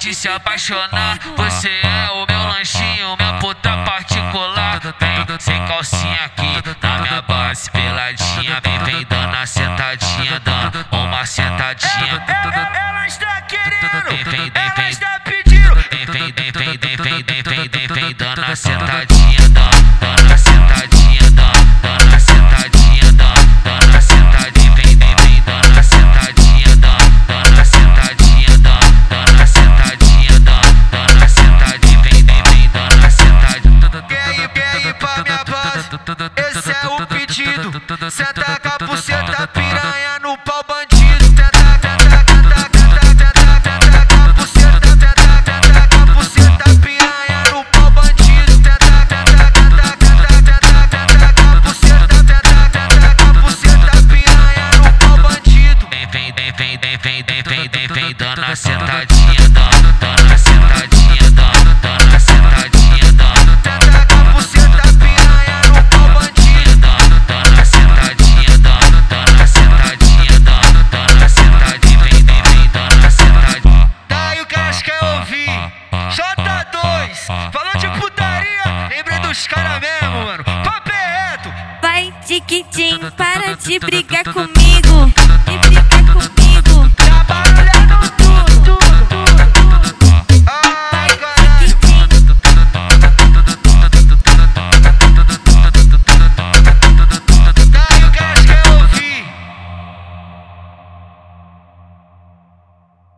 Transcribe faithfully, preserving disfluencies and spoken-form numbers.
de se apaixonar. Você é o meu lanchinho, minha puta particular. Vem sem calcinha aqui na minha base peladinha. Vem, vem dando a sentadinha, dando uma sentadinha. Ela está querendo, Vem, vem, vem, ela vem. está pedindo. Vem, vem, vem, vem, vem, vem, vem, vem, vem, vem dando a sentadinha, dando, dando a sentadinha, dando, dando a sentadinha, dando, dando a sentadinha. Vem, vem, vem dando a sentadinha, dando, dando a sentadinha, dando, dando a sentadinha, dando, dando a sentadinha. Vem, vem, vem dando a sentadinha. Quer ir, quer ir pra minha base? Esse é o pedido. Senta com a buceta piranha no pau bandido. Tenta, tenta, tenta, tenta, tenta, tenta com a buceta, tenta, tenta com a buceta piranha no pau bandido. Tenta, tenta, tenta, tenta, tenta, tenta com a buceta, tenta, tenta com a buceta piranha no pau bandido. Vem, vem, vem, vem, vem, vem, vem, vem, vem, vem dando a sentadinha, dando, dando a sentadinha, dando, dando a sentadinha, dando. Tenta com a buceta piranha no pau bandido. Dando, dando a sentadinha, dando, dando a sentadinha, dando, dando a sentadinha. Vem, vem, vem dando a sentadinha. Daí o que elas querem ouvir? J dois, falou de putaria, lembrei dos caras mesmo, mano. Papo é reto. Vai, Tiquitim, para de brigar comigo.